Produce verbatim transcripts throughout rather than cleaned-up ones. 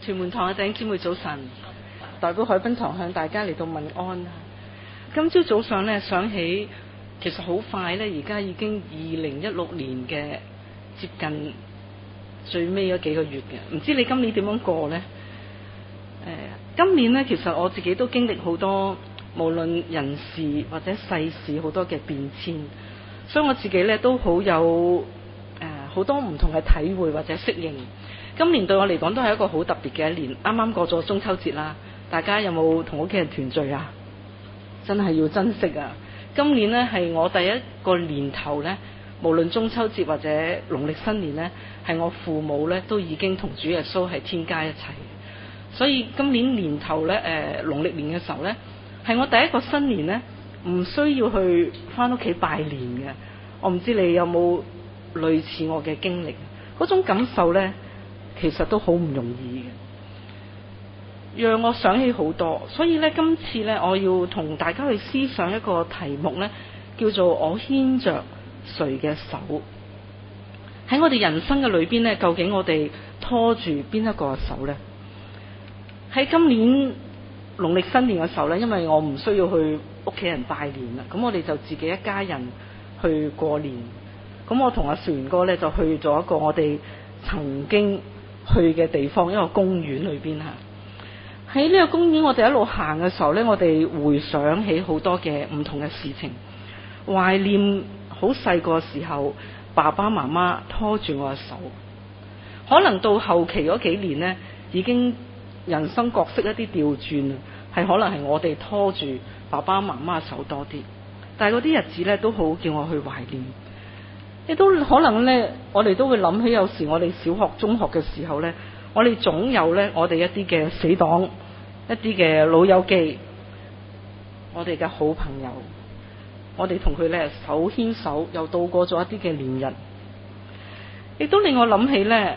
屯門堂嘅弟兄姊妹早晨，代表海濱堂向大家嚟到問安。今朝早上咧想起，其實好快咧，而家已經二零一六年嘅接近最尾嗰幾個月嘅，唔知你今年點樣過呢？誒、呃，今年咧其實我自己都經歷好多，無論人事或者世事好多嘅變遷，所以我自己咧都好有誒好、呃、多唔同嘅體會或者適應。今年對我嚟講都係一個好特別嘅一年，啱啱過咗中秋節啦，大家有冇同屋企人團聚啊？真係要珍惜啊！今年呢係我第一個年頭呢，無論中秋節或者農曆新年呢，係我父母呢都已經同主耶穌係天家一齊，所以今年年頭呢，誒、呃、農曆年嘅時候呢，係我第一個新年呢，唔需要去返屋企拜年嘅。我唔知你有冇類似我嘅經歷，嗰種感受呢，其實都好唔容易嘅，讓我想起好多。所以咧，今次咧，我要同大家去思想一個題目咧，叫做我牽着誰嘅手。喺我哋人生嘅裏邊咧，究竟我哋拖住邊一個手呢？喺今年農曆新年嘅時候咧，因為我唔需要去屋企人拜年啦，咁我哋就自己一家人去過年。咁我同阿船哥咧就去咗一個我哋曾經去嘅地方，一個公園裏邊吓。喺呢個公園，我哋一路行嘅時候呢，我哋回想起好多嘅唔同嘅事情，懷念好細個時候爸爸媽媽拖住我嘅手。可能到後期嗰幾年呢，已經人生角色一啲調轉啦，係可能係我哋拖住爸爸媽媽嘅手多啲。但係嗰啲日子呢，都好叫我去懷念。亦都可能呢，我哋都會諗起有時我哋小學、中學嘅時候呢，我哋總有呢，我哋一啲嘅死黨，一啲嘅老友記，我哋嘅好朋友，我哋同佢呢手牽手，又度過咗一啲嘅年日。亦都令我諗起呢，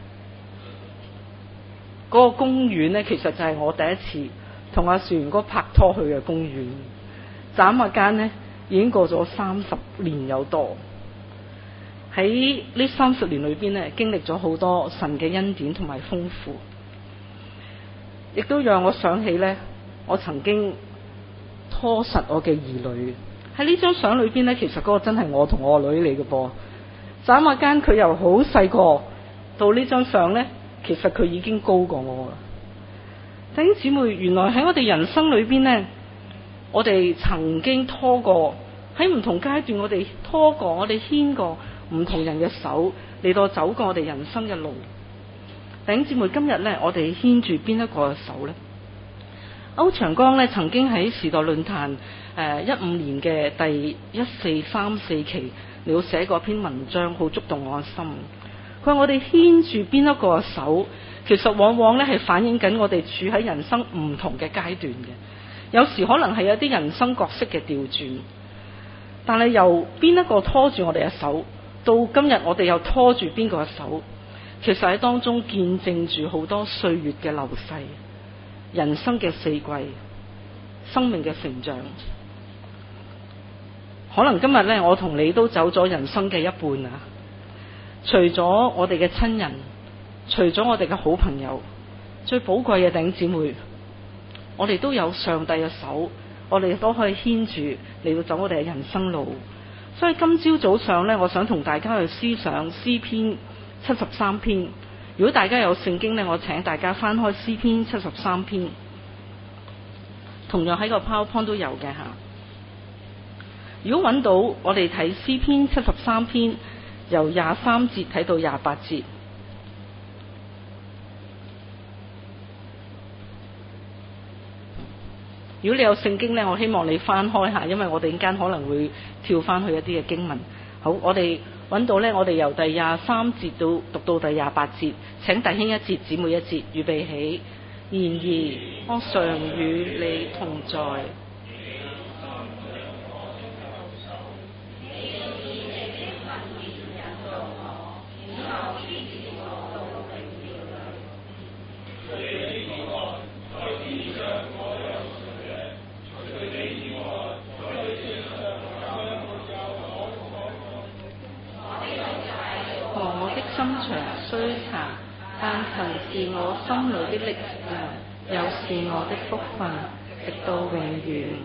嗰個公園呢，其實就係我第一次同阿船哥拍拖去嘅公園。眨下間呢，已經過咗三十年有多。喺呢三十年裏邊咧，經歷咗好多神嘅恩典同埋豐富，亦都讓我想起咧，我曾經拖實我嘅兒女。喺呢張相裏邊咧，其實嗰個真係我同我個女嚟嘅噃。眨下間佢由好細個到呢張相咧，其實佢已經高過我啦。弟兄姊妹，原來喺我哋人生裏邊咧，我哋曾經拖過，喺唔同階段我哋拖過，我哋牽過唔同人嘅手嚟到走過我哋人生嘅路。弟兄姊妹，今日呢，我哋牽住邊一個嘅手呢？歐長江呢曾經喺時代論壇誒一五年嘅第一四三四期，你要寫過篇文章，好觸動我嘅心。佢話我哋牽住邊一個嘅手，其實往往呢係反映緊我哋處喺人生唔同嘅階段嘅。有時可能係有啲人生角色嘅調轉，但係由邊一個拖住我哋嘅手，到今日我哋又拖住邊個嘅手，其實喺當中見證住好多歲月嘅流逝，人生嘅四季，生命嘅成長。可能今日呢，我同你都走咗人生嘅一半啊！除咗我哋嘅親人，除咗我哋嘅好朋友，最寶貴嘅弟兄姊妹，我哋都有上帝嘅手，我哋都可以牽住嚟到走我哋嘅人生路。所以今朝早上呢，我想同大家去思想詩篇七十三篇。如果大家有聖經呢，我請大家翻開詩篇七十三篇，同樣喺個 PowerPoint 都有嘅吓。如果揾到，我哋睇詩篇七十三篇，由廿三節睇到廿八節。如果你有聖經呢，我希望你翻開下，因為我哋陣間可能會跳翻去一啲嘅經文。好，我哋揾到呢，我哋由第廿三節到讀到第廿八節，請弟兄一節，姊妹一節，預備起。然而我常與你同在。心腸雖殘，但曾是我心裏的力量，又是我的福分，直到永遠。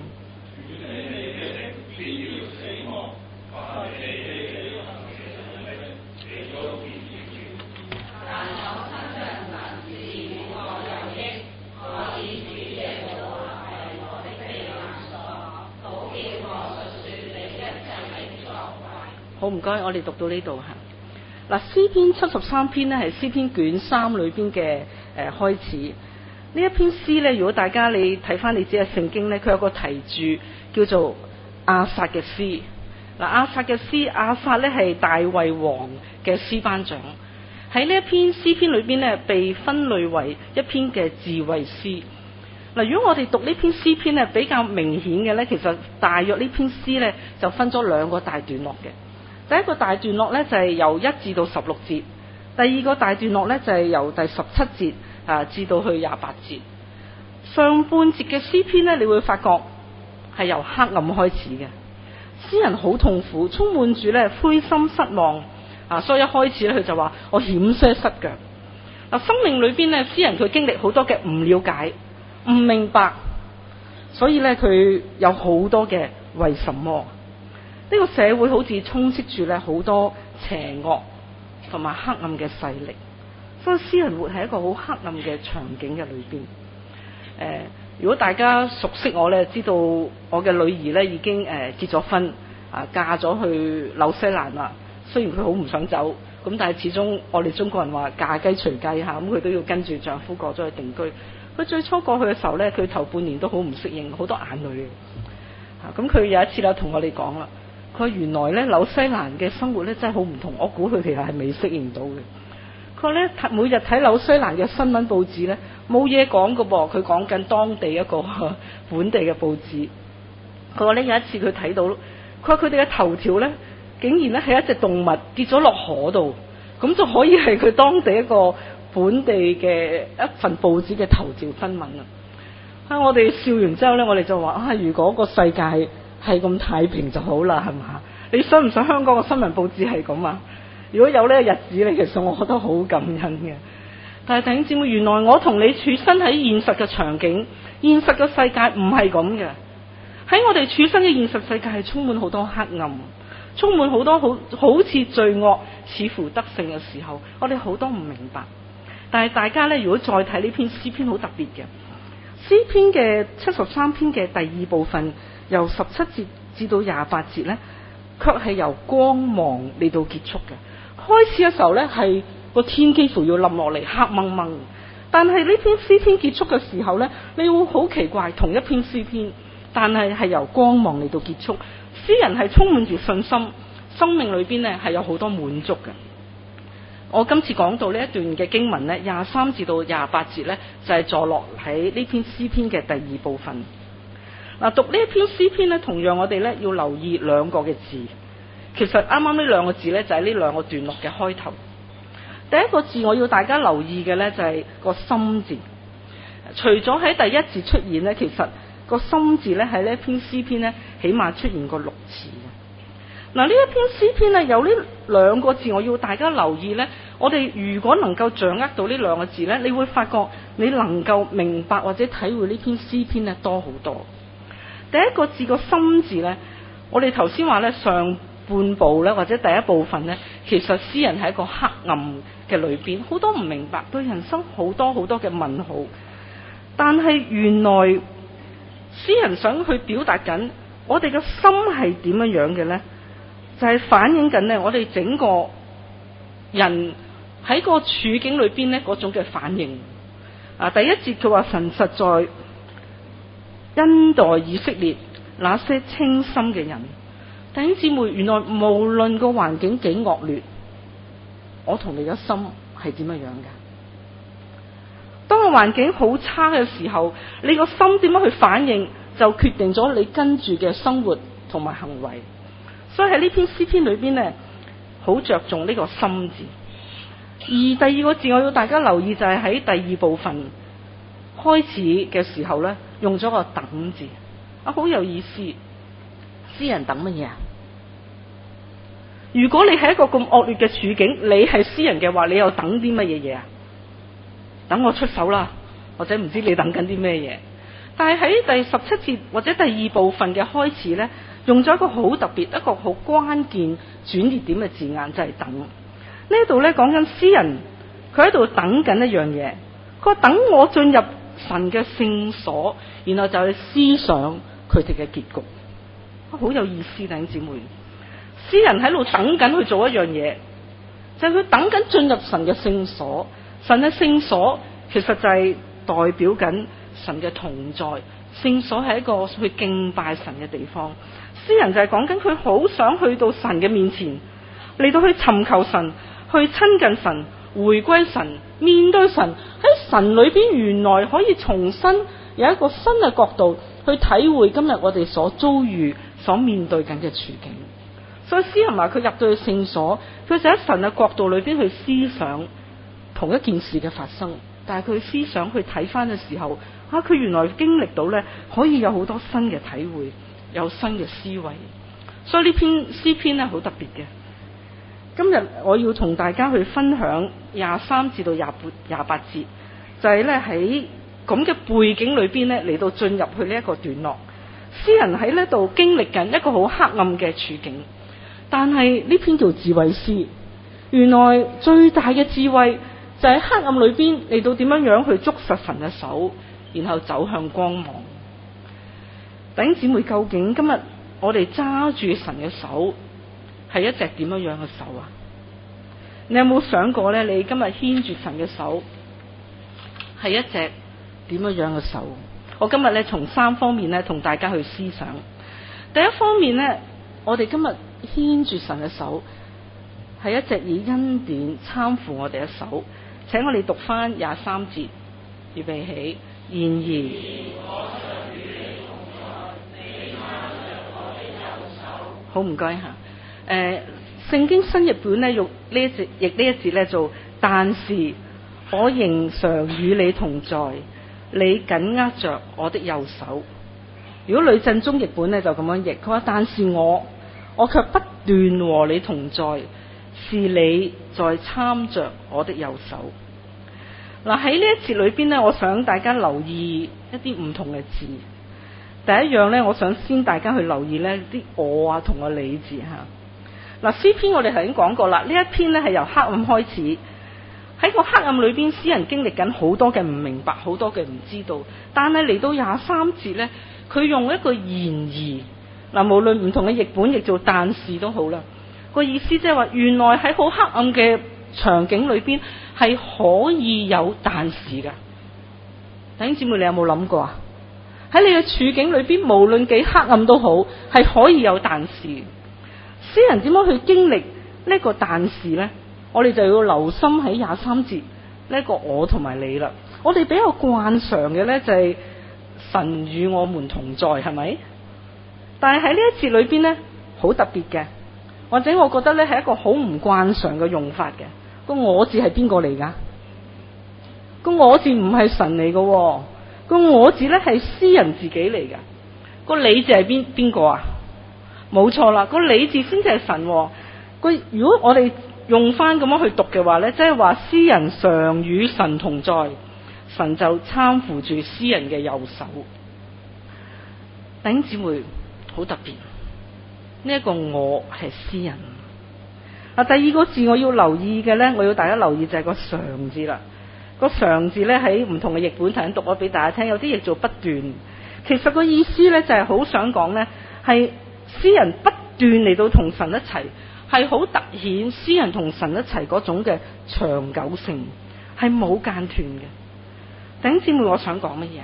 好，唔該，我哋讀到呢度嚇。嗱，詩篇七十三篇呢係詩篇卷三裏邊嘅誒開始。呢一篇詩呢，如果大家你睇翻你自己嘅聖經呢，佢有個題注叫做亞薩嘅詩。嗱，亞薩嘅詩，亞薩呢係大衛王嘅詩班長。喺呢一篇詩篇裏邊呢，被分類為一篇嘅智慧詩。嗱，如果我哋讀呢篇詩篇呢，比較明顯嘅呢，其實大約呢篇詩呢就分咗兩個大段落嘅。第一個大段落咧就係由一至到十六節，第二個大段落咧就係由第十七節啊至到去廿八節。上半節嘅詩篇咧，你會發覺係由黑暗開始嘅，詩人好痛苦，充滿住咧灰心失望啊，所以一開始咧佢就話我險些失腳。嗱，生命裏邊咧，詩人佢經歷好多嘅唔了解、唔明白，所以咧佢有好多嘅為什麼。呢個社會好似充斥住咧好多邪惡同埋黑暗嘅勢力，所以詩人活喺一個好黑暗嘅場景嘅裏邊。誒、呃，如果大家熟悉我咧，知道我嘅女兒咧已經誒、呃、結咗婚啊，嫁咗去紐西蘭啦。雖然佢好唔想走，咁但係始終我哋中國人話嫁雞隨雞嚇，咁佢都要跟住丈夫過咗去定居。佢最初過去嘅時候咧，佢頭半年都好唔適應，好多眼淚嘅。嚇，咁佢有一次咧同我哋講啦。佢原來咧紐西蘭嘅生活咧真係好唔同，我估佢其實係未適應到嘅。佢話咧每日睇紐西蘭嘅新聞報紙咧冇嘢講㗎噃，佢講緊當地一個本地嘅報紙。佢話咧有一次佢睇到，佢話佢哋嘅頭條咧竟然咧係一隻動物跌咗落河度，咁就可以係佢當地一個本地嘅一份報紙嘅頭條新聞啊！啊，我哋笑完之後咧，我哋就話啊，如果個世界係咁太平就好啦，係嘛？你想唔想香港嘅新聞報紙係咁啊？如果有呢個日子咧，其實我覺得好感恩嘅。但係弟兄姊妹，原來我同你處身喺現實嘅場景、現實嘅世界唔係咁嘅。喺我哋處身嘅現實世界係充滿好多黑暗，充滿好多好好似罪惡似乎得勝嘅時候，我哋好多唔明白。但係大家咧，如果再睇呢篇詩篇，好特別嘅詩篇嘅七十三篇嘅第二部分。由十七節至到廿八節呢，卻係由光芒嚟到結束嘅。開始嘅時候呢，係個天幾乎要冧落嚟，黑掹掹。但係呢篇詩篇結束嘅時候呢，你會好奇怪，同一篇詩篇，但係係由光芒嚟到結束。詩人係充滿住信心，生命裏邊呢係有好多滿足嘅。我今次講到呢一段嘅經文呢，廿三至到廿八節呢，就係、是、坐落喺呢篇詩篇嘅第二部分。嗱，讀呢一篇詩篇咧，同樣我哋咧要留意兩個嘅字。其實啱啱呢兩個字咧，就係呢兩個段落嘅開頭。第一個字我要大家留意嘅咧，就係個心字。除咗喺第一字出現咧，其實個心字咧喺呢一篇詩篇咧，起碼出現過六次嘅。嗱，呢一篇詩篇咧有呢兩個字，我要大家留意咧。我哋如果能夠掌握到呢兩個字咧，你會發覺你能夠明白或者體會呢篇詩篇咧多好多。第一個字個心字呢，我哋頭先話呢，上半部呢，或者第一部分呢，其實詩人喺一個黑暗嘅裏邊，好多唔明白，對人生好多好多嘅問號。但係原來詩人想去表達緊，我哋嘅心係點樣樣嘅呢？就係、是、反映緊呢，我哋整個人喺個處境裏邊呢嗰種嘅反應。啊，第一節佢話神實在恩待以色列那些清心嘅人。弟兄姊妹，原來無論個環境幾惡劣，我同你嘅心係點樣樣嘅？當個環境好差嘅時候，你個心點樣去反應，就決定咗你跟住嘅生活同埋行為。所以喺呢篇詩篇裏邊呢，好着重呢個心字。而第二個字我要大家留意，就係喺第二部分開始嘅時候呢，用咗個等字啊，好有意思。詩人等乜嘢啊？如果你係一個咁惡劣嘅處境，你係詩人嘅話，你又等啲乜嘢嘢啊？ 等我出手啦，或者唔知你等緊啲咩嘢。但係喺第十七節或者第二部分嘅開始呢，用咗一個好特別、一個好關鍵轉捩點嘅字眼，就係、是、等。呢度呢講緊詩人，佢喺度等緊一樣嘢。佢話等我進入神嘅聖所，然後就去思想佢哋嘅結局。好有意思，弟兄姊妹。詩人喺度等緊去做一樣嘢，就係、是、佢等緊進入神嘅聖所。神嘅聖所其實就係代表緊神嘅同在。聖所係一個去敬拜神嘅地方。詩人就係講緊佢好想去到神嘅面前，嚟到去尋求神，去親近神，回歸神，面對神。喺神裏邊原來可以重新有一個新嘅角度去體會今日我哋所遭遇、所面對緊嘅處境。所以詩人話佢入到去聖所，佢就喺神嘅角度裏邊去思想同一件事嘅發生。但係佢思想去睇翻嘅時候，啊，佢原來經歷到呢，可以有好多新嘅體會，有新嘅思維。所以呢篇詩篇呢，好特別嘅。今日我要同大家去分享廿三至到廿八節，就係咧喺咁嘅背景裏邊咧嚟到進入去呢一個段落。詩人喺呢度經歷緊一個好黑暗嘅處境，但係呢篇叫智慧詩。原來最大嘅智慧就喺黑暗裏邊嚟到點樣樣去捉實神嘅手，然後走向光芒。弟兄姊妹，究竟今日我哋揸住神嘅手係一隻點樣樣嘅手啊？你有冇想過呢？你今日牽住神嘅手係一隻點樣樣嘅手？我今日咧從三方面咧同大家去思想。第一方面呢，我哋今日牽住神嘅手係一隻以恩典攙扶我哋嘅手。請我哋讀翻廿三節，預備起。然而，好唔該吓。誒、呃，聖經新譯本咧用呢一節，譯呢一節咧做，但是我仍常與你同在，你緊握着我的右手。如果呂振中譯本咧就咁樣譯，佢話，但是我我卻不斷和你同在，是你在攙着我的右手。嗱，喺呢一節裏邊咧，我想大家留意一啲唔同嘅字。第一樣咧，我想先大家去留意咧啲我啊同個你字吓。嗱，詩篇我哋頭先講過啦，呢一篇咧係由黑暗開始，喺個黑暗裏邊，詩人經歷緊好多嘅唔明白，好多嘅唔知道。但係嚟到廿三節咧，佢用一個然而，嗱，無論唔同嘅譯本譯做但是都好啦，個意思即係話，原來喺好黑暗嘅場景裏邊係可以有但是噶。弟兄姊妹，你有冇諗過啊？喺你嘅處境裏邊，無論幾黑暗都好，係可以有但是。詩人點樣去經歷呢個但是呢？我哋就要留心喺廿三節呢個我同埋你啦。我哋比較慣常嘅呢，就係神與我們同在，係咪？但係喺呢一節裏邊呢，好特別嘅，或者我覺得呢係一個好唔慣常嘅用法嘅。個我字係邊個嚟噶？個我字唔係神嚟噶，個我字呢係詩人自己嚟噶。個你字係邊邊個啊？冇錯啦，個你字先至係神。個如果我哋用翻咁樣去讀嘅話呢，即係話詩人常與神同在，神就攙扶住詩人嘅右手。弟兄姊妹，好特別，呢一個我係詩人。啊，第二個字我要留意嘅呢，我要大家留意就係個常字啦。個常字呢，喺唔同嘅譯本頭先讀咗俾大家聽，有啲譯做不斷。其實個意思呢，就係好想講呢，係詩人不斷嚟到同神一齊，係好突顯詩人同神一齊嗰種嘅長久性，係冇間斷嘅。弟兄姊妹，我想講乜嘢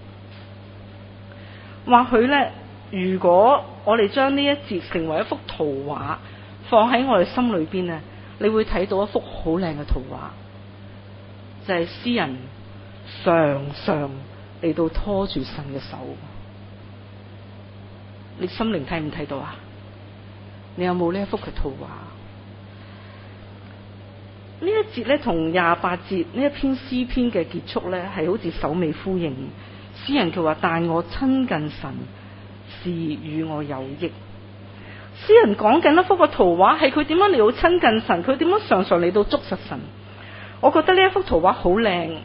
啊？或許呢，如果我哋將呢一節成為一幅圖畫，放喺我哋心裏邊呢，你會睇到一幅好靚嘅圖畫，就係詩人常常嚟到拖住神嘅手。你心靈睇唔睇到啊？你有冇呢一幅嘅圖畫？呢一節咧同廿八節呢一篇詩篇嘅結束咧，係好似首尾呼應。詩人佢話：但我親近神，是與我有益。詩人講緊一幅嘅圖畫，係佢點樣嚟到親近神，佢點樣常常嚟到捉實神。我覺得呢一幅圖畫好靚，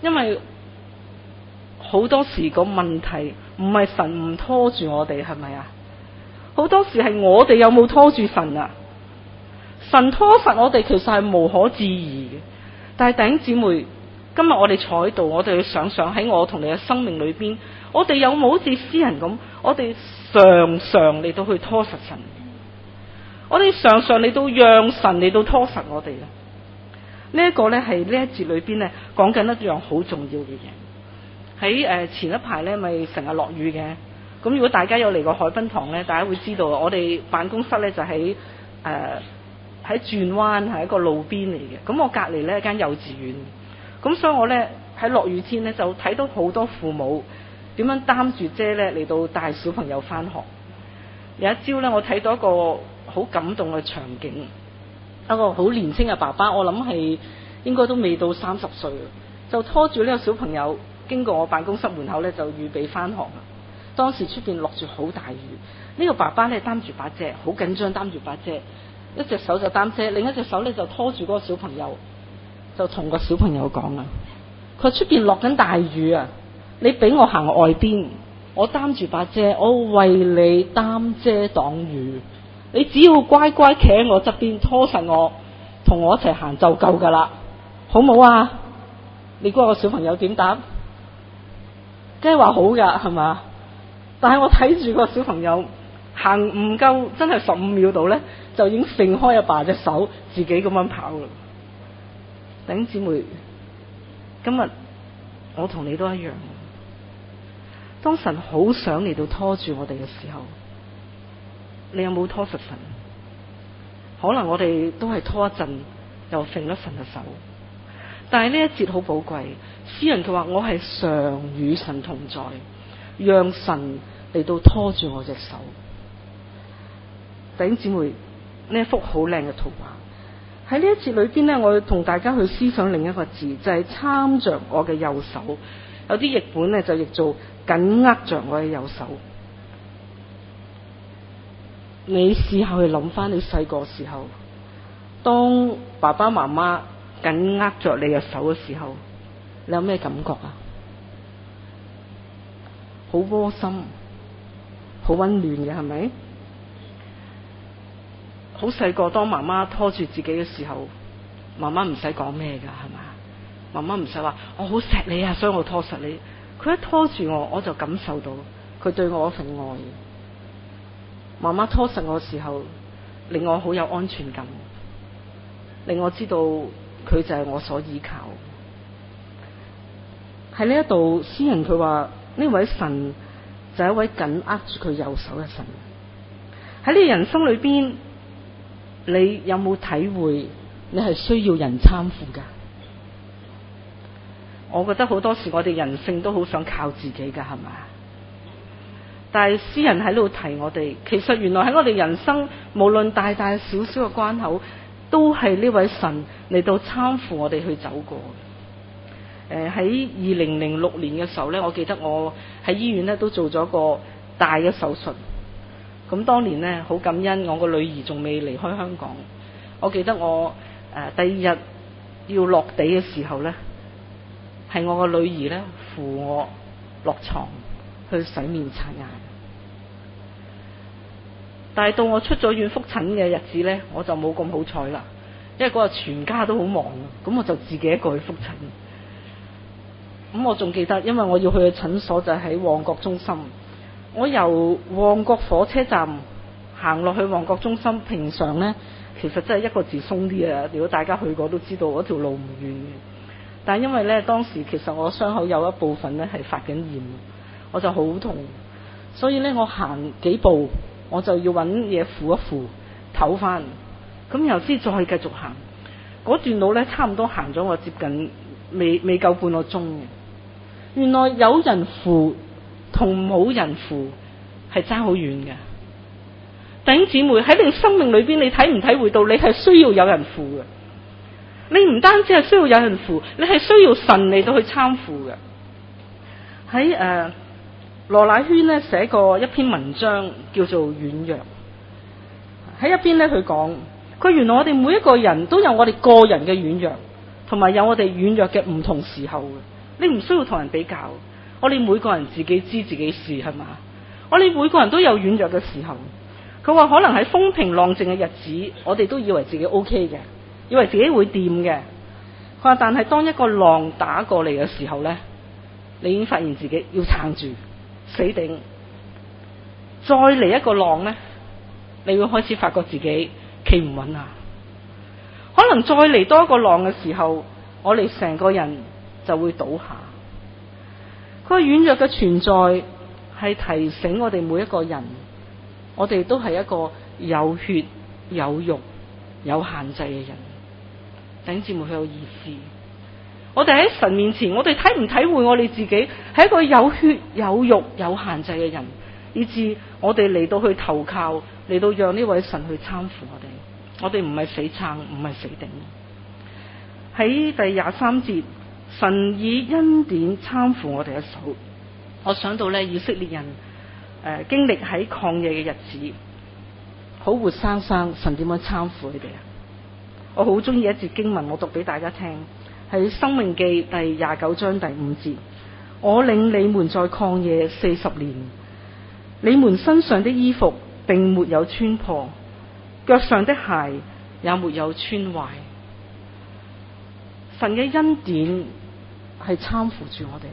因為好多時個問題唔係神唔拖住我哋，係咪啊？好多時係我哋有冇拖住神啊？神拖實我哋其實係無可置疑嘅。但係弟兄姊妹，今日我哋坐喺度，我哋要想想喺我同你嘅生命裏邊，我哋有冇好似詩人咁，我哋常常嚟到去拖實神，我哋常常嚟到讓神嚟到拖實我哋啦。呢、這、一個呢係呢一節裏邊呢講緊一樣好重要嘅嘢。喺誒前一排呢咪成日落雨嘅，咁如果大家有嚟過海濱堂呢，大家會知道我哋辦公室呢就喺誒喺轉彎，係一個路邊嚟嘅。咁我隔籬呢一間幼稚園，咁所以我呢喺落雨天呢就睇到好多父母點樣擔住遮呢嚟到帶小朋友翻學。有一朝呢，我睇到一個好感動嘅場景，一個好年輕嘅爸爸，我諗係應該都未到三十歲，就拖住呢個小朋友經過我辦公室門口呢，就預備翻學。當時出邊落住好大雨，呢、這個爸爸呢擔住把遮，好緊張擔住把遮，一隻手就擔遮，另一隻手呢就拖住嗰個小朋友，就同個小朋友講啊，佢出邊落緊大雨啊，你俾我行外邊，我擔住把遮，我為你擔遮擋雨，你只要乖乖企喺我側邊拖實我，同我一齊行就夠噶啦，好唔好啊？你估個小朋友點答？梗係話好噶，係嘛？但係我睇住個小朋友行唔夠真係十五秒度呢，就已經揈開阿爸隻手，自己咁樣跑啦。弟兄姊妹，今日我同你都一樣，當神好想嚟到拖住我哋嘅時候，你有冇拖實神？可能我哋都係拖一陣又揈咗神嘅手。但係呢一節好寶貴，詩人佢話我係常與神同在，讓神嚟到拖住我隻手。弟兄姊妹，呢一幅好靚嘅圖畫，喺呢一節裏邊呢，我要同大家去思想另一個字，就係參着我嘅右手。有啲譯本呢，就譯做緊握着我嘅右手。你試下去諗翻你細個時候，當爸爸媽媽緊握着你嘅手嘅時候，你有咩感覺啊？好窩心，好溫暖嘅，係咪？好細個，當媽媽拖住自己嘅時候，媽媽唔使講咩噶，係嘛？媽媽唔使話我好錫你啊，所以我拖實你。佢一拖住我，我就感受到佢對我嗰份愛。媽媽拖實我嘅時候，令我好有安全感，令我知道佢就係我所依靠。喺呢一度，詩人佢話呢位神就係一位緊握住佢右手嘅神。喺你人生裏邊，你有冇體會你係需要人攙扶噶？我覺得好多時我哋人性都好想靠自己噶，係咪？但係詩人喺度提我哋，其實原來喺我哋人生無論大大小小嘅關口，都係呢位神嚟到攙扶我哋去走過。誒，喺二零零六年嘅時候呢，我記得我喺醫院呢都做咗個大嘅手術。咁當年呢，好感恩，我個女兒仲未離開香港。我記得我誒、呃、第二日要落地嘅時候呢，係我個女兒呢扶我落床去洗面刷牙。但係到我出咗院復診嘅日子呢，我就冇咁好彩啦，因為嗰日全家都好忙，咁我就自己一個去復診。咁我仲記得，因為我要去嘅診所就喺旺角中心。我由旺角火車站行落去旺角中心，平常呢，其實真係一個字鬆啲啊！如果大家去過都知道，嗰條路唔遠嘅。但係因為呢，當時其實我傷口有一部分呢係發緊炎，我就好痛，所以呢，我行幾步我就要揾嘢扶一扶，唞翻，咁然後先再繼續行。嗰段路呢，差唔多行咗我接近未未夠半個鐘嘅。原來有人扶同冇人扶係爭好遠嘅。弟兄姊妹，喺你生命裏邊，你體唔體會到你係需要有人扶嘅？你唔單止係需要有人扶，你係需要神嚟到去攙扶嘅。喺誒羅乃軒咧寫過一篇文章叫做軟弱。喺一邊咧佢講，佢原來我哋每一個人都有我哋個人嘅軟弱，同埋有我哋軟弱嘅唔同時候嘅。 你唔需要同人比較。我哋每個人自己知自己事，係嘛？我哋每個人都有軟弱嘅時候。佢話可能喺風平浪靜嘅日子，我哋都以為自己 OK 嘅，以為自己會掂嘅。佢話但係當一個浪打過嚟嘅時候呢，你已經發現自己要撐住死頂。再嚟一個浪呢，你會開始發覺自己企唔穩啊。可能再嚟多一個浪嘅時候，我哋成個人就會倒下。佢話軟弱嘅存在係提醒我哋每一個人，我哋都係一個有血有肉有限制嘅人。弟兄姊妹，好有意思。我哋喺神面前，我哋體唔體會我哋自己係一個有血有肉有限制嘅人，以致我哋嚟到去投靠，嚟到讓呢位神去參扶我哋。我哋唔係死撐，唔係死頂。喺第廿三節，神以恩典參扶我哋嘅手。我想到咧，以色列人誒、呃、經歷喺曠野嘅日子，好活生生，神點樣參扶佢哋啊？我好中意一節經文，我讀俾大家聽，喺申命記第廿九章第五節。我領你們在曠野四十年，你們身上的衣服並沒有穿破，腳上的鞋也沒有穿壞。神嘅恩典係參扶住我哋。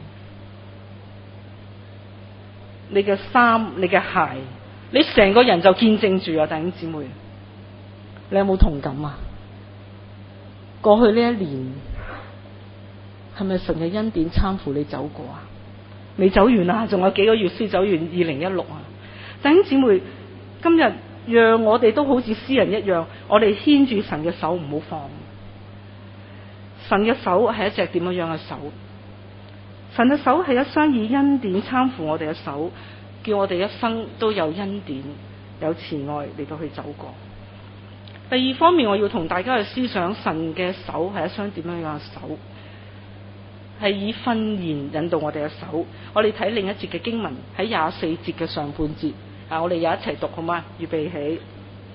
你嘅衫、你嘅鞋，你成個人就見證住啊！弟兄姊妹，你有冇同感啊？過去呢一年係咪神嘅恩典參扶你走過啊？未走完啊，仲有幾個月先走完二零一六啊！弟兄姊妹，今日讓我哋都好似詩人一樣，我哋牽住神嘅手，唔好放。神嘅手係一隻點樣樣嘅手？神嘅手係一雙以恩典參扶我哋嘅手，叫我哋一生都有恩典、有慈愛嚟到去走過。第二方面，我要同大家去思想神嘅手係一雙點樣樣嘅手，係以訓言引導我哋嘅手。我哋睇另一節嘅經文，喺廿四節嘅上半節啊，我哋又一齊讀好嗎？預備起，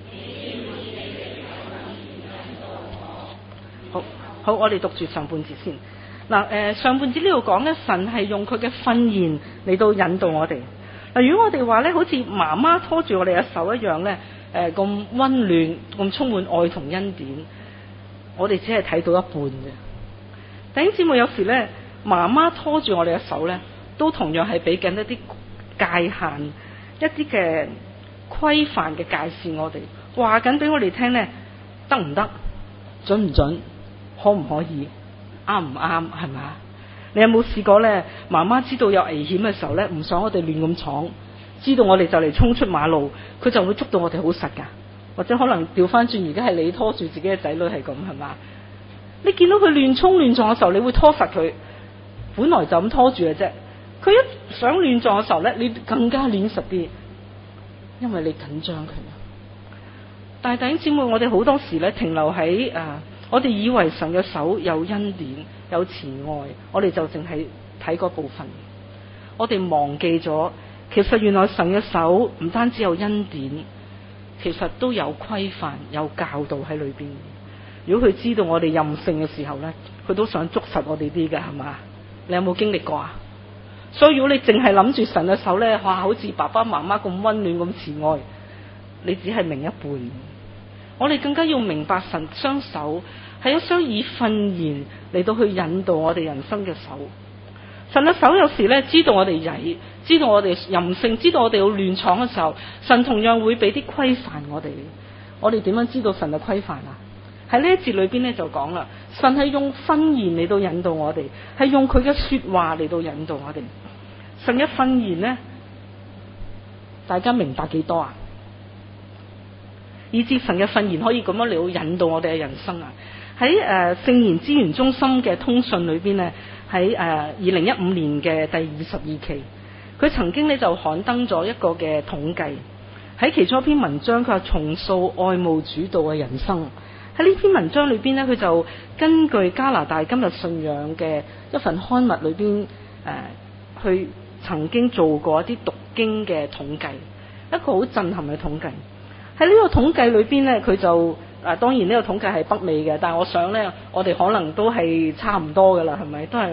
好好，我哋讀住上半節先。嗱，誒上半節呢度講咧，神係用佢嘅訓言嚟到引導我哋。嗱，如果我哋話咧，好似媽媽拖住我哋嘅手一樣咧，誒咁溫暖、咁充滿愛同恩典，我哋只係睇到一半嘅。弟兄姊妹，有時咧，媽媽拖住我哋嘅手咧，都同樣係俾緊一啲界限、一啲嘅規範嘅界線我哋，話緊俾我哋聽咧，得唔得？準唔準？可唔可以？啱唔啱？係咪？你有冇試過呢？媽媽知道有危險嘅時候呢，唔想我哋亂咁闖，知道我哋就嚟衝出馬路，佢就會捉到我哋好實噶。或者可能調翻轉，而家係你拖住自己嘅仔女係咁，係嘛？你見到佢亂衝亂撞嘅時候，你會拖實佢。本來就咁拖住嘅啫，佢一想亂撞嘅時候呢，你更加攣實啲，因為你緊張佢。但係弟兄姊妹，我哋好多時呢，停留喺誒。呃我哋以為神嘅手有恩典有慈愛，我哋就淨係睇嗰部分，我哋忘記咗，其實原來神嘅手唔單止有恩典，其實都有規範有教導喺裏邊。如果佢知道我哋任性嘅時候呢，佢都想捉實我哋啲㗎，係嘛？你有冇經歷過啊？所以如果你淨係諗住神嘅手呢，哇，好似爸爸媽媽咁溫暖咁慈愛，你只係明一半。我哋更加要明白神雙手係一雙以訓言嚟到去引導我哋人生嘅手。神嘅手有時咧，知道我哋曳，知道我哋任性，知道我哋要亂闖嘅時候，神同樣會俾啲規範我哋。我哋點樣知道神嘅規範啊？喺呢一節裏邊咧就講啦，神係用訓言嚟到引導我哋，係用佢嘅說話嚟到引導我哋。神嘅訓言咧，大家明白幾多啊？以至神嘅訓言可以咁樣嚟到引導我哋嘅人生啊！喺誒聖言資源中心嘅通訊裏邊咧，喺誒二零一五年嘅第二十二期，佢曾經咧就刊登咗一個嘅統計，喺其中一篇文章，佢話重塑愛慕主導嘅人生。喺呢篇文章裏邊咧，佢就根據加拿大今日信仰嘅一份刊物裏邊誒、呃，去曾經做過一啲讀經嘅統計，一個好震撼嘅統計。喺呢個統計裏邊咧，佢就啊當然呢個統計係北美嘅，但係我想咧，我哋可能都係差唔多噶啦，係咪？都係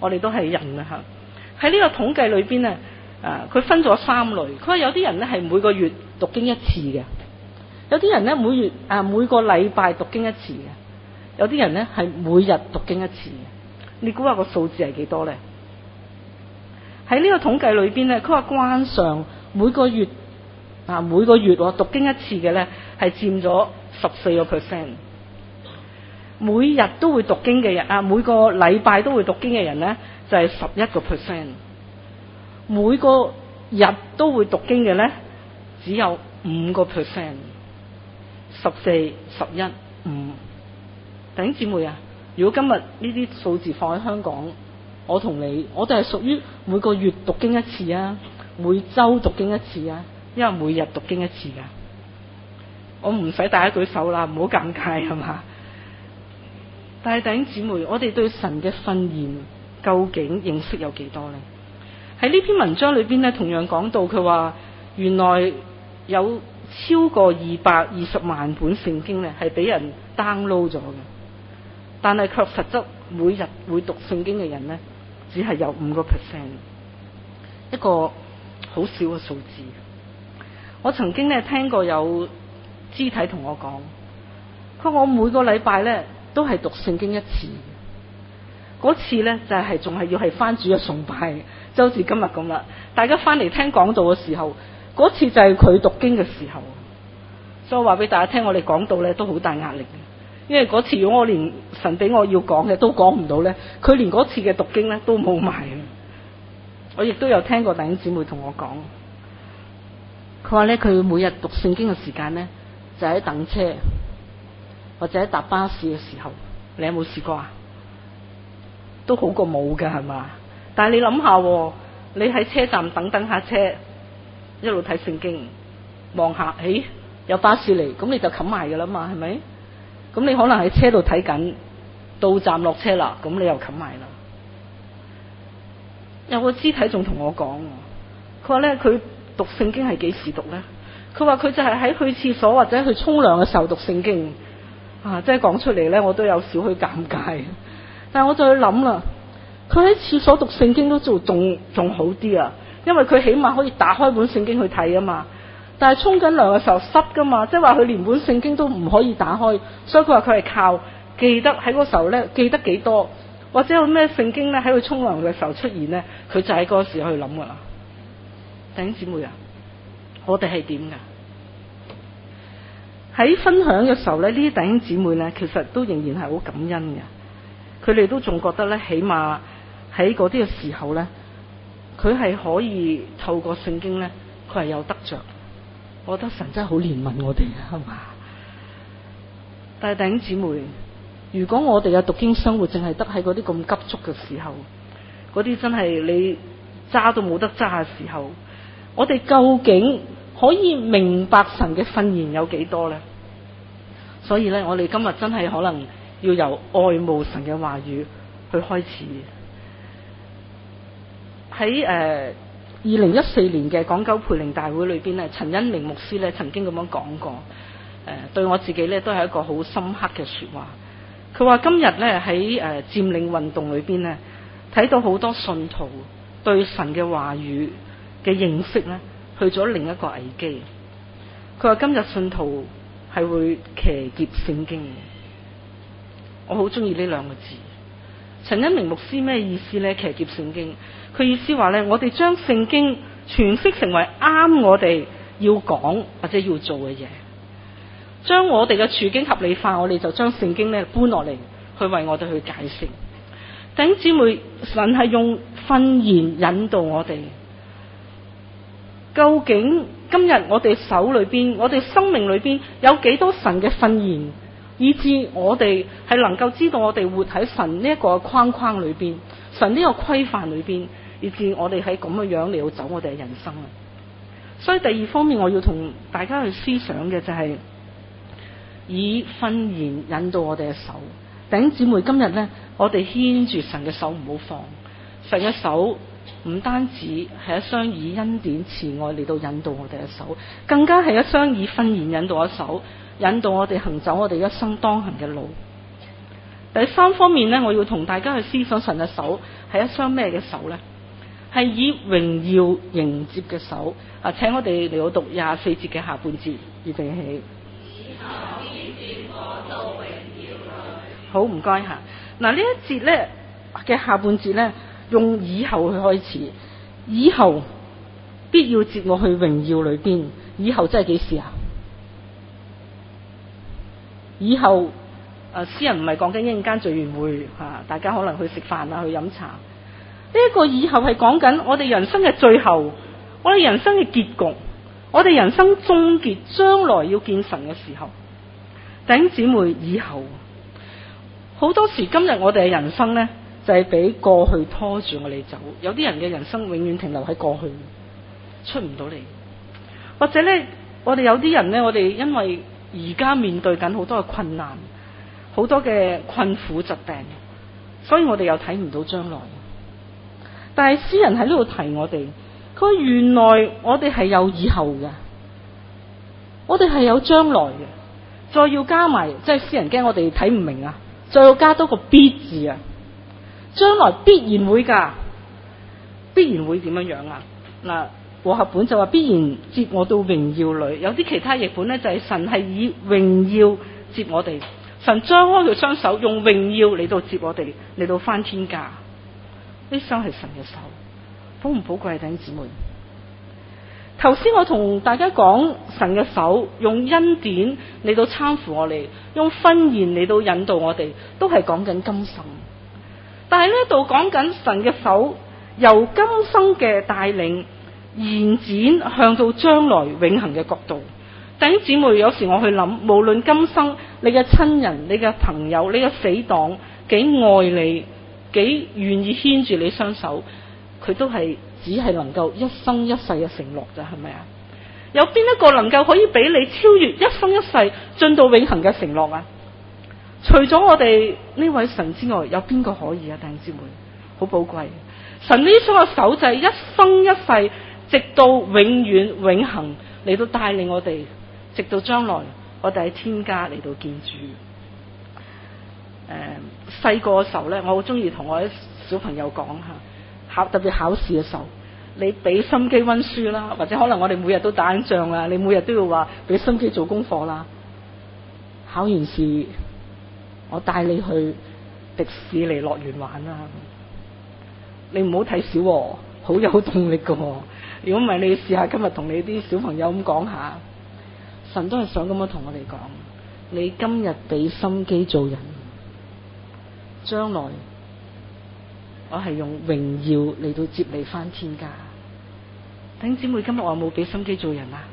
我哋都係人啊嚇。喺呢個統計裏邊咧，啊佢分咗三類。佢話有啲人咧係每個月讀經一次嘅，有啲人咧每月啊每個禮拜讀經一次嘅，有啲人咧係每日讀經一次嘅。你估下個數字係幾多咧？喺呢個統計裏邊咧，佢話關上每個月啊每個月讀經一次嘅咧係佔咗十四個 percent。每日都會讀經嘅人啊，每個禮拜都會讀經嘅人咧就係十一個 percent。每個日都會讀經嘅咧只有五個 percent。十四、十一、五。弟兄姊妹啊，如果今日呢啲數字放喺香港，我同你，我哋係屬於每個月讀經一次啊，每週讀經一次啊，因為每日讀經一次噶。我唔使大家舉手啦，唔好尷尬係嘛？但係弟兄姊妹，我哋對神嘅訓言究竟認識有幾多呢？喺呢篇文章裏邊咧，同樣講到佢話，原來有超過二百二十萬本聖經咧係俾人 download 咗嘅，但係卻實質每日會讀聖經嘅人咧，只係有五個 percent， 一個好少嘅數字。我曾經咧聽過有肢體同我講，佢話我每個禮拜咧都係讀聖經一次，嗰次咧就係仲係要係返主嘅崇拜，就好似今日咁啦。大家返嚟聽講道嘅時候，嗰次就係佢讀經嘅時候，所以我話俾大家聽，我哋講道咧都好大壓力嘅，因為嗰次如果我連神俾我要講嘅都講唔到咧，佢連嗰次嘅讀經咧都冇埋。我亦都有聽過弟兄姊妹同我講，佢話咧佢每日讀聖經嘅時間咧就喺等車或者搭巴士嘅時候。你有冇試過啊？都好過冇㗎係嘛？但係你諗下，你喺車站等等下車，一路睇聖經，望下，誒有巴士嚟，咁你就冚埋㗎啦嘛，係咪？咁你可能喺車度睇緊，到站落車啦，咁你又冚埋啦。有個肢體仲同我講，佢話咧佢讀聖經係幾時讀咧？佢話佢就係喺去廁所或者去沖涼嘅時候讀聖經。啊，即係講出嚟咧，我都有少許尷尬。但係我就去諗啦，佢喺廁所讀聖經都做仲仲好啲啊，因為佢起碼可以打開本聖經去睇啊嘛。但係沖緊涼嘅時候濕噶嘛，即係話佢連本聖經都唔可以打開，所以佢話佢係靠記得喺嗰時候咧記得幾多，或者有咩聖經咧喺佢沖涼嘅時候出現咧，佢就喺嗰個時候去諗噶啦。弟兄姊妹啊，我哋係點噶？喺分享嘅時候咧，呢啲弟兄姊妹咧，其實都仍然係好感恩嘅。佢哋都仲覺得咧，起碼喺嗰啲嘅時候咧，佢係可以透過聖經咧，佢係有得着。我覺得神真係好憐憫我哋，係嘛？但係弟兄姊妹，如果我哋嘅讀經生活淨係得喺嗰啲咁急促嘅時候，嗰啲真係你揸都冇得揸嘅時候，我哋究竟可以明白神嘅訓言有幾多呢？所以咧，我哋今日真係可能要由愛慕神嘅話語去開始。喺誒二零一四年嘅港九培靈大會裏邊咧，陳恩明牧師咧曾經咁樣講過，誒、呃、對我自己咧都係一個好深刻嘅說話。佢話今日咧喺誒佔領運動裏邊咧，睇到好多信徒對神嘅話語嘅認識咧，去咗另一個危機。佢話今日信徒係會騎劫聖經，我好中意呢兩個字。陳恩明牧師咩意思呢？騎劫聖經，佢意思話呢，我哋將聖經詮釋成為啱我哋要講或者要做嘅嘢，將我哋嘅處境合理化，我哋就將聖經呢搬落嚟去為我哋去解釋。弟兄姊妹，神係用訓言引導我哋。究竟今日我哋手裏邊，我哋生命裏邊有幾多神嘅訓言，以致我哋係能夠知道我哋活喺神呢一個框框裏邊，神呢個規範裏邊，以致我哋喺咁嘅樣嚟到走我哋嘅人生啊！所以第二方面我要同大家去思想嘅就係以訓言引導我哋嘅手。弟兄姊妹，今日呢，我哋牽住神嘅手唔好放，神嘅手唔單止係一雙以恩典慈愛嚟到引導我哋嘅手，更加係一雙以訓言引導嘅手，引導我哋行走我哋一生當行嘅路。 第三方面咧，我要同大家去思想神嘅手係一雙咩嘅手咧？係以榮耀迎接嘅手。啊，請我哋嚟到讀廿四節嘅下半節，預備起。好，唔該吓。嗱，呢一節咧嘅下半節咧，用以後去開始，以後必要接我去榮耀裏邊。以後真係幾時啊？以後，誒，詩人唔係講緊一陣間聚完會吓，大家可能去食飯啊，去飲茶。呢一個以後係講緊我哋人生嘅最後，我哋人生嘅結局，我哋人生終結，將來要見神嘅時候。弟兄姊妹，以後好多時今日我哋嘅人生呢，就係俾過去拖住我哋走。有啲人嘅人生永遠停留喺過去，出唔到嚟。或者呢，我哋有啲人呢，我哋因為而家面對緊好多嘅困難，好多嘅困苦疾病，所以我哋又睇唔到將來。但係詩人喺呢度提我哋，佢話原來我哋係有以後嘅，我哋係有將來嘅。再要加埋，即係詩人驚我哋睇唔明啊，再要加多個必字啊，將來必然會噶，必然會點樣樣啊？嗱，和合本就話必然接我到榮耀裏，有啲其他譯本咧就係神係以榮耀接我哋，神張開佢雙手，用榮耀嚟到接我哋，嚟到翻天家。呢雙係神嘅手，寶唔寶貴？弟兄姊妹，頭先我同大家講神嘅手用恩典嚟到攙扶我哋，用婚宴嚟到引導我哋，都係講緊今生。但係呢度講緊神嘅手由今生嘅帶領延展向到將來永恆嘅國度。弟兄姊妹，有時我去諗，無論今生你嘅親人、你嘅朋友、你嘅死黨幾愛你，幾願意牽住你雙手，佢都係只係能夠一生一世嘅承諾咋，係咪啊？有邊一個能夠可以俾你超越一生一世進到永恆嘅承諾啊？除咗我哋呢位神之外，有邊個可以啊？弟兄姊妹，好寶貴。神呢雙嘅手就係一生一世，直到永遠永恆嚟到帶領我哋，直到將來我哋喺天家嚟到見主。誒，細個嘅時候咧，我好中意同我啲小朋友講下，考特別考試嘅時候，你俾心機溫書啦，或者可能我哋每日都打緊仗啦，你每日都要話俾心機做功課啦。考完試，我帶你去迪士尼樂園玩啦。你唔好睇小，好有動力噶。如果唔係，你試下今日同你啲小朋友咁講下，神都係想咁樣同我哋講，你今日俾心機做人，將來我係用榮耀嚟到接你翻天家。弟兄姊妹，今日我有冇俾心機做人啊？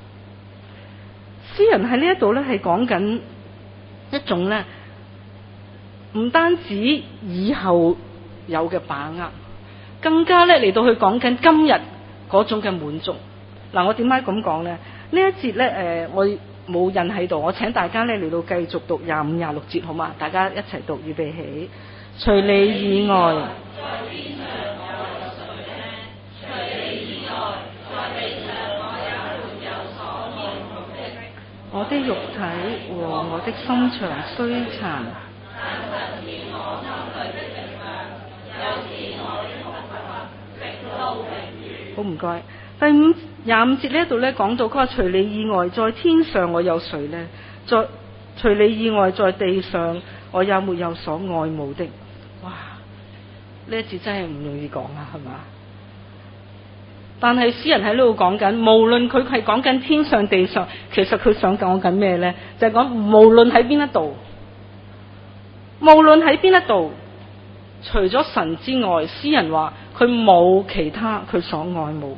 詩人喺呢一度咧係講緊一種咧，唔單止以後有嘅把握，更加咧嚟到去講緊今日嗰種嘅滿足。嗱，我點解咁講咧？呢一節咧，誒，我冇印喺度，我請大家咧嚟到繼續讀廿五、廿六節，好嘛？大家一齊讀，預備起。除你以外，在天上我有誰呢？除你以外，在地上我也沒有所愛慕的。我的肉體和我的心腸雖殘，但神賜我心裏的力量，又賜我的頭髮，直到永遠。好，唔該。第五廿五節呢一度咧講到，佢話除你以外，在天上我有誰呢？在除你以外，在地上我也沒有所愛慕的。哇！呢一節真係唔容易講啊，係嘛？但係詩人喺呢度講緊，無論佢係講緊天上地上，其實佢想講緊咩呢？就係講無論喺邊一度，無論喺邊一度，除咗神之外，詩人話佢冇其他佢所愛慕。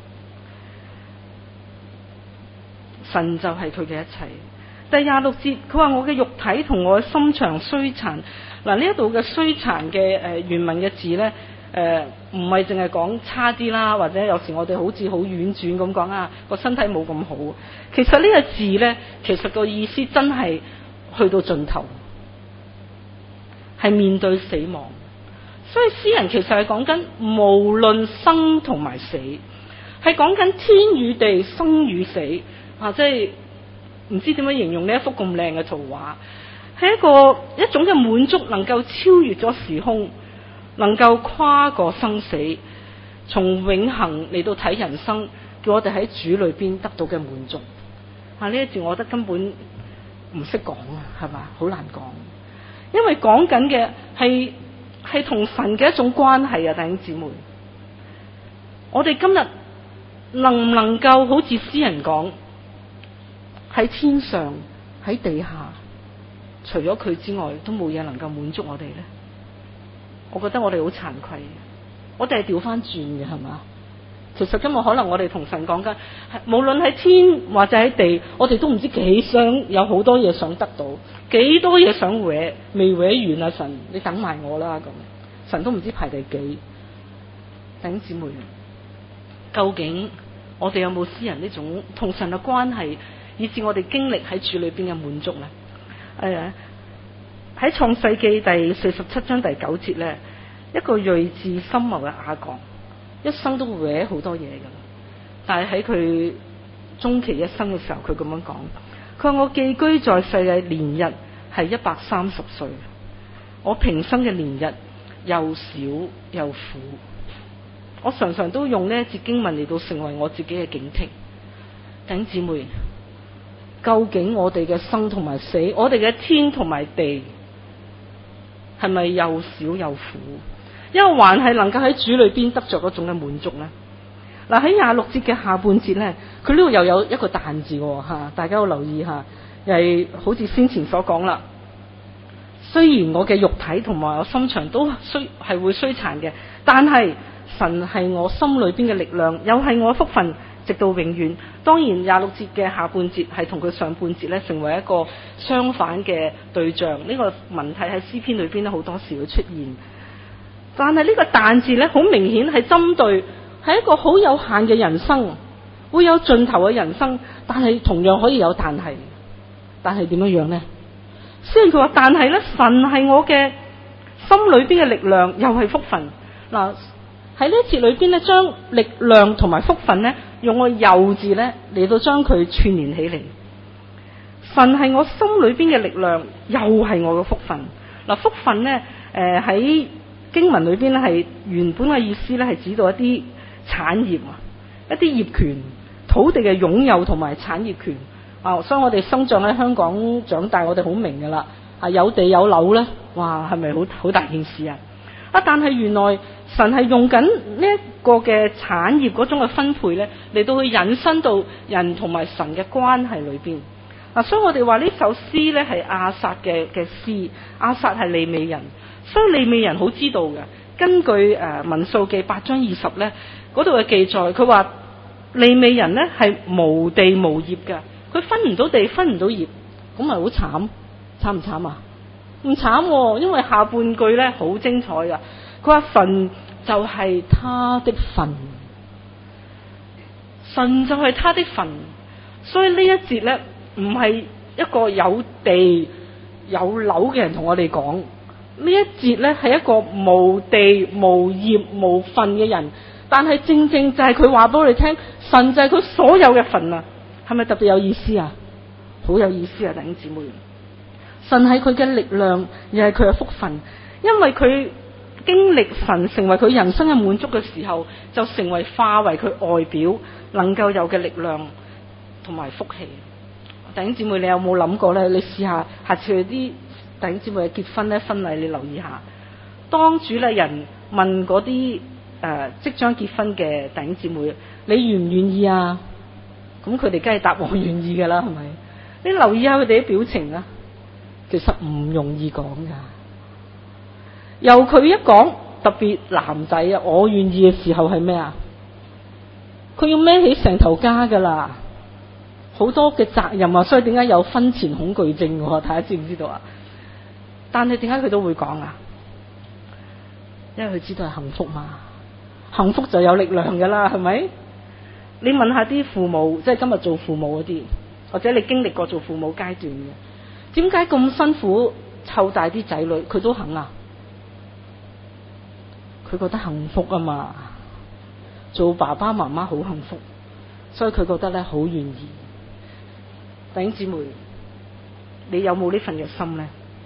神就係佢嘅一切。第廿六節，佢話我嘅肉體同我嘅心腸衰殘。嗱，呢一度嘅衰殘嘅誒原文嘅字咧，誒唔係淨係講差啲啦，或者有時我哋好似好婉轉咁講啊，個身體冇咁好。其實呢個字咧，其實個意思真係去到盡頭，係面對死亡。所以詩人其實係講緊無論生同埋死，係講緊天與地、生與死。啊，即係唔知點樣形容呢一幅咁靚嘅圖畫， 係一個一種嘅滿足，能夠超越咗時空，能夠跨過生死，從永恆嚟到睇人生，叫我哋喺主裏邊得到嘅滿足。啊，呢一節我覺得根本唔識講啊，係嘛？好難講，因為講緊嘅係係同神嘅一種關係啊，弟兄姊妹。我哋今日能唔能夠好似詩人講，喺天上喺地下，除咗佢之外，都冇嘢能夠滿足我哋呢？我覺得我哋好慚愧，我哋係調翻轉嘅，係嘛？其實今日可能我哋同神講緊，無論喺天或者喺地，我哋都唔知幾想有好多嘢想得到，幾多嘢想搲，未搲完啊！神，你等埋我啦咁，神都唔知排第幾。弟兄姊妹，究竟我哋有冇詩人呢種同神嘅關係，以致我哋經歷喺主裏邊嘅滿足呢？誒，喺創世記第四十七章第九節呢，一個睿智深謀嘅雅各，一生都搲好多嘢噶啦，但係喺佢終其一生嘅時候，佢咁樣講，佢話我寄居在世嘅年日係一百三十歲，我平生嘅年日又少又苦。我常常都用呢一節經文嚟到成為我自己嘅警惕。弟兄姊妹，究竟我哋嘅生同埋死，我哋嘅天同埋地，係咪又少又苦？因為還係能夠喺主裏邊得着嗰種嘅滿足呢？嗱，喺廿六節嘅下半節呢，佢呢度又有一個但字吓，大家要留意下，又係好似先前所講啦。雖然我嘅肉體同埋我心腸都衰係會衰殘嘅，但係神係我心裏邊嘅力量，又係我嘅福分，直到永遠。當然廿六節嘅下半節係同佢上半節咧成為一個相反嘅對象。呢、這個文體喺詩篇裏邊咧好多時會出現，但係呢個但字咧好明顯係針對係一個好有限嘅人生，會有盡頭嘅人生，但係同樣可以有但係，但係點樣樣呢？雖然佢話但係咧，神係我嘅心裏邊嘅力量，又係福分。嗱，喺呢一節裏邊咧，將力量同埋福分咧，用個又字咧嚟到將佢串聯起嚟。神係我心裏邊嘅力量，又係我嘅福分。嗱，福分咧，誒喺經文裏邊咧係原本嘅意思咧係指到一啲產業啊，一啲業權、土地嘅擁有同埋產業權。啊，所以我哋生長喺香港長大，我哋好明噶啦。啊，有地有樓咧，哇，係咪好好大件事啊？啊，但係原來神係用緊呢一個嘅產業嗰種嘅分配咧，嚟到去引申到人同埋神嘅關係裏邊。啊，所以我哋話呢首詩咧係亞薩嘅嘅詩，亞薩係利未人，所以利未人好知道嘅。根據誒、呃、民數記八章二十咧嗰度嘅記載，佢話利未人咧係無地無業嘅。佢分唔到地，分唔到業，咁咪好慘，慘唔慘啊？唔慘，因為下半句咧好精彩噶。佢話神就係他的份，神就係他的份。所以呢一節咧唔係一個有地有樓嘅人同我哋講，呢一節咧係一個無地無業無份嘅人，但係正正就係佢話俾我哋聽，神就係佢所有嘅份啊！係咪特別有意思啊？好有意思啊！弟兄姊妹，神係佢嘅力量，又係佢嘅福分。因為佢經歷神成為佢人生嘅滿足嘅時候，就成為化為佢外表能夠有嘅力量同埋福氣。弟兄姊妹，你有冇諗過呢？你試下下次去啲弟兄姊妹嘅結婚咧、婚禮，你留意下，當主禮人問嗰啲誒即將結婚嘅弟兄姊妹，你願唔願意啊？咁佢哋梗係答我願意噶啦，係咪？你留意下佢哋啲表情啊，其實唔容易講噶。由佢一講，特別男仔啊，我願意嘅時候係咩啊？佢要孭起成頭家噶啦，好多嘅責任啊，所以點解有婚前恐懼症？我睇下知唔知道啊？但係點解佢都會講啊？因為佢知道係幸福嘛，幸福就有力量噶啦，係咪？你問下啲父母，即係今日做父母嗰啲，或者你經歷過做父母階段嘅，點解咁辛苦湊大啲仔女，佢都肯啊？佢覺得幸福啊嘛，做爸爸媽媽好幸福，所以佢覺得咧好願意。弟兄姊妹，你有冇呢份嘅心呢？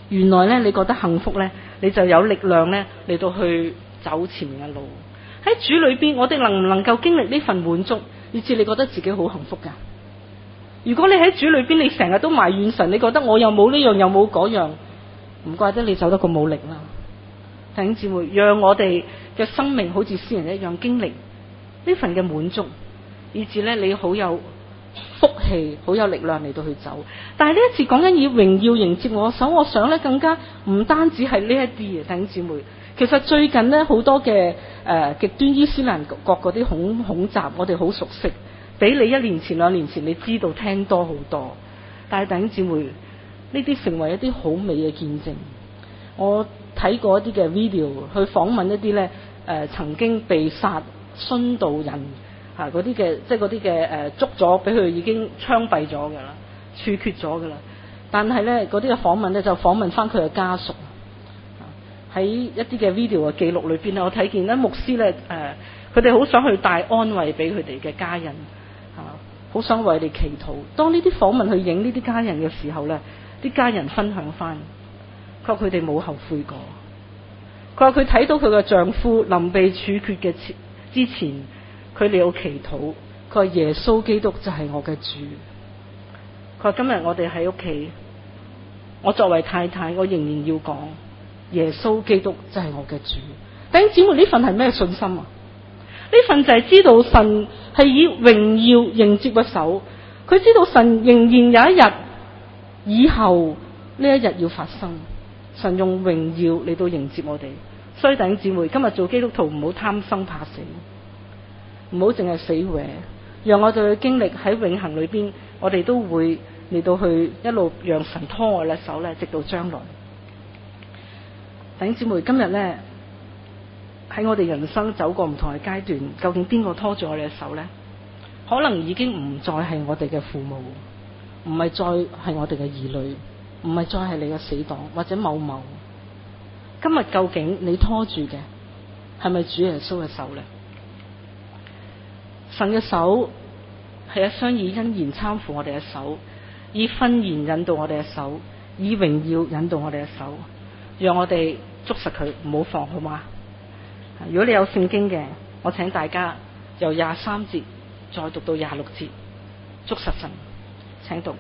原來咧你覺得幸福咧，你就有力量咧嚟到去走前面嘅路。喺主裏邊，我哋能唔能夠經歷呢份滿足，以至你覺得自己好幸福噶？如果你喺主裏邊，你成日都埋怨神，你覺得我又冇呢樣又冇嗰樣，唔怪得你走得咁冇力啦。弟兄姊妹，讓我哋嘅生命好似詩人一樣經歷呢份嘅滿足，以至咧你好有福氣，好有力量嚟到去走。但係呢一次講緊以榮耀迎接我手，我想咧更加唔單止係呢一啲嘅弟兄姊妹。其實最近咧好多嘅誒、呃、極端伊斯蘭國嗰啲恐恐襲，我哋好熟悉，比你一年前兩年前你知道聽多好多。但係弟兄姊妹，呢啲成為一啲好美嘅見證。我睇過一啲嘅 video 去訪問一啲咧誒曾經被殺殉道人嚇嗰啲嘅，即係嗰啲嘅誒捉咗，俾佢已經槍斃咗㗎啦，處決咗㗎啦。但係咧嗰啲嘅訪問咧就訪問翻佢嘅家屬。喺一啲嘅 video 嘅記錄裏邊咧，我睇見咧牧師咧誒，佢哋好想去帶安慰俾佢哋嘅家人嚇，好想為佢哋祈禱。當呢啲訪問去影呢啲家人嘅時候咧，啲家人分享翻，佢話佢哋冇後悔過。佢話佢睇到佢嘅丈夫臨被處決嘅之前，佢哋有祈禱。佢話耶穌基督就係我嘅主。佢話今日我哋喺屋企，我作為太太，我仍然要講。耶穌基督就係我嘅主。弟兄姊妹，呢份係咩信心啊？呢份就係知道神係以榮耀迎接嘅手，佢知道神仍然有一日以後呢一日要發生，神用榮耀嚟到迎接我哋。所以弟兄姊妹，今日做基督徒唔好貪生怕死，唔好淨係死搲，讓我哋去經歷喺永恆裏邊，我哋都會嚟到去一路讓神拖我嘅手咧，直到將來。弟兄姊妹，今日咧喺我哋人生走過唔同嘅階段，究竟邊個拖住我哋嘅手咧？可能已經唔再係我哋嘅父母，唔係再係我哋嘅兒女，唔係再係你嘅死黨或者某某。今日究竟你拖住嘅係咪主耶穌嘅手咧？神嘅手係一雙以恩言參扶我哋嘅手，以訓言引導我哋嘅手，以榮耀引導我哋嘅手。讓我哋捉實佢，唔好放，好嗎？如果你有聖經嘅，我請大家由廿三節再讀到廿六節，捉實神，請讀。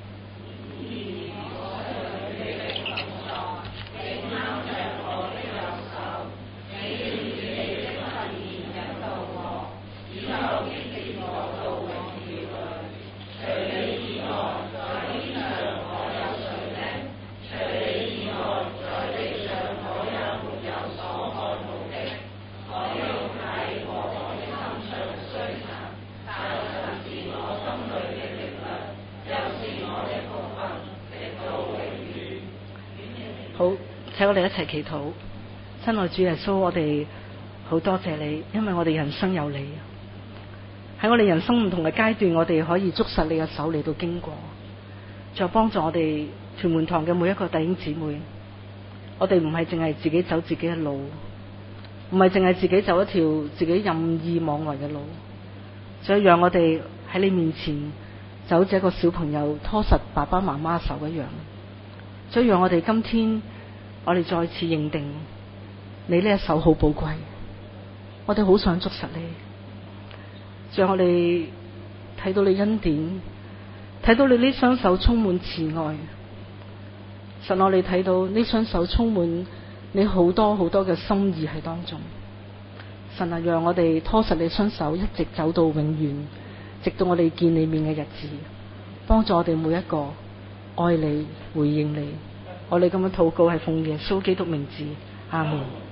好，請我哋一齊祈禱。親愛主耶穌，我哋好多謝你，因為我哋人生有你。喺我哋人生唔同嘅階段，我哋可以捉實你嘅手嚟到經過，再幫助我哋屯門堂嘅每一個弟兄姊妹。我哋唔係淨係自己走自己嘅路，唔係淨係自己走一條自己任意妄為嘅路，所以讓我哋喺你面前就好似一個小朋友拖實爸爸媽媽手一樣。所以讓我哋今天，我哋再次認定你呢一手好寶貴，我哋好想捉實你。讓我哋睇到你恩典，睇到你呢雙手充滿慈愛。神，我哋睇到呢雙手充滿你好多好多嘅心意喺當中。神啊，讓我哋拖實你雙手，一直走到永遠，直到我哋見你面嘅日子。幫助我哋每一個愛你，回應你。我哋咁樣禱告係奉耶穌基督名字，阿門。